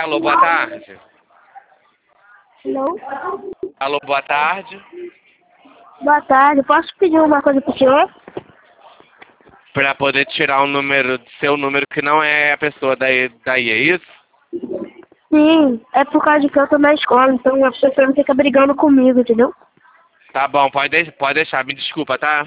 Alô, boa tarde. Não? Alô, boa tarde. Boa tarde, posso pedir uma coisa pro senhor? Pra poder tirar um número, seu número que não é a pessoa daí, é isso? Sim, é por causa de que eu tô na escola, então a pessoa não fica brigando comigo, entendeu? Tá bom, pode deixar, me desculpa, tá?